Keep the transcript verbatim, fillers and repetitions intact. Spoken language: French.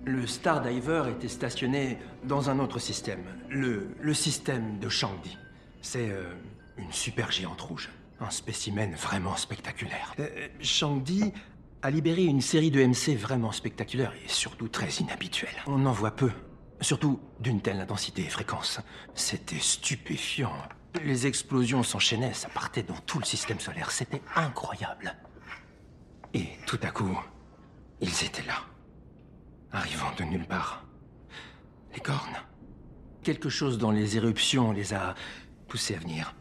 Le Stardiver était stationné dans un autre système. Le, le système de Shangdi. C'est euh, une super géante rouge. Un spécimen vraiment spectaculaire. Euh, Shangdi a libéré une série de M C vraiment spectaculaire et surtout très inhabituelle. On en voit peu. Surtout d'une telle intensité et fréquence. C'était stupéfiant. Les explosions s'enchaînaient, ça partait dans tout le système solaire. C'était incroyable. Et tout à coup, ils étaient là. Arrivant de nulle part. Les cornes. Quelque chose dans les éruptions les a poussés à venir.